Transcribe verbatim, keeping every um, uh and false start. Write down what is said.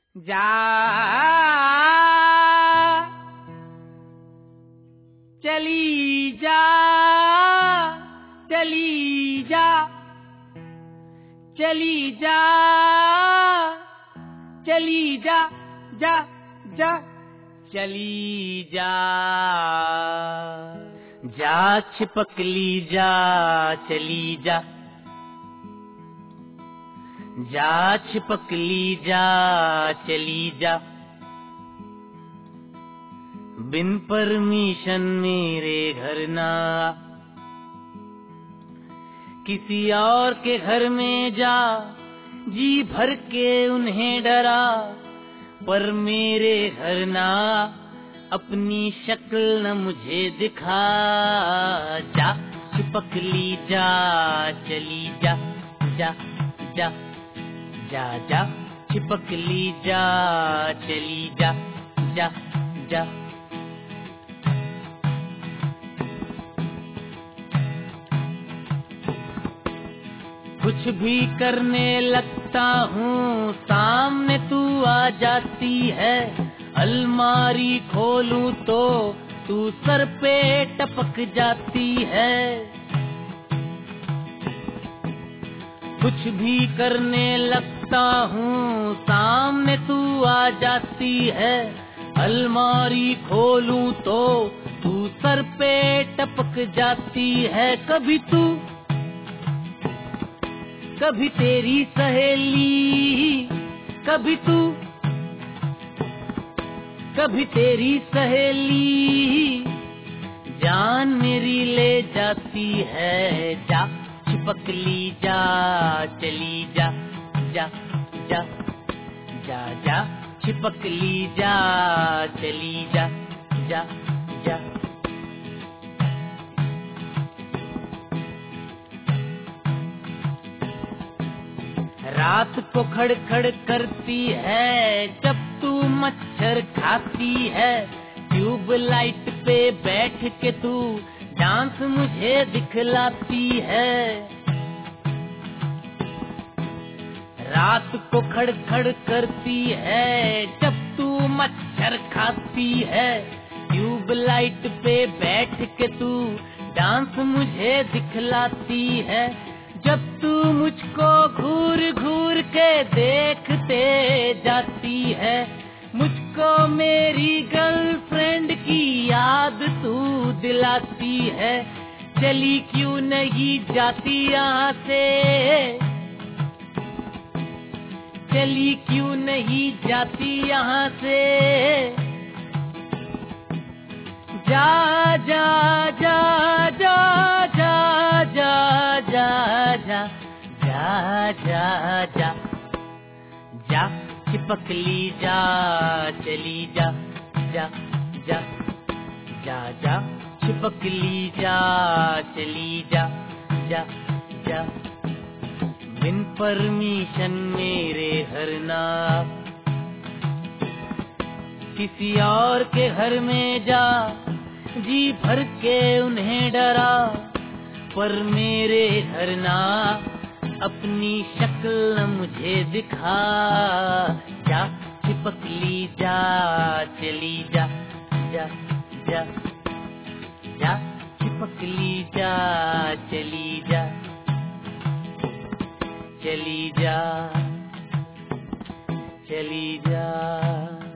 जा चली जा चली जा चली जा चली जा जा जा चली जा जा छिपक ली जा चली जा जा छिपक ली जा चली जा बिन परमिशन मेरे घर ना किसी और के घर में जा जी भर के उन्हें डरा पर मेरे घर ना अपनी शक्ल न मुझे दिखा जा छिपक ली जा चली जा जा जा जा जा छिपक ली जा चली जा जा जा कुछ भी करने लगता हूँ सामने तू आ जाती है अलमारी खोलूं तो तू सर पे टपक जाती है कुछ भी करने लगता हूँ सामने तू आ जाती है अलमारी खोलूं तो तू सर पे टपक जाती है कभी तू कभी तेरी सहेली कभी तू कभी तेरी सहेली जान मेरी ले जाती है जा छिपक ली जा चली जा जा जा जा जा छिपक ली जा चली जा जा जा रात को खड़खड़ करती है जब तू मच्छर खाती है ट्यूब लाइट पे बैठ के तू डांस मुझे दिखलाती है रात को खड़खड़ करती है जब तू मच्छर खाती है ट्यूब लाइट पे बैठ के तू डांस मुझे दिखलाती है जब तू मुझको घूर घूर के देखते जाती है मुझको मेरी गर्लफ्रेंड की याद तू दिलाती है चली क्यों नहीं जाती यहाँ से चली क्यों नहीं जाती यहाँ से जा जा जा जा जा जा जा जा जा जा जा जा छिपक ली जा चली जा जा जा जा जा छिपक ली जा चली जा जा जा बिन परमिशन मेरे घर ना किसी और के घर में जा जी भर के उन्हें डरा पर मेरे घर ना अपनी शक्ल मुझे दिखा जा छिपक ली जा चली जा जा जा जा छिपक ली जा चली जा चली जा चली जा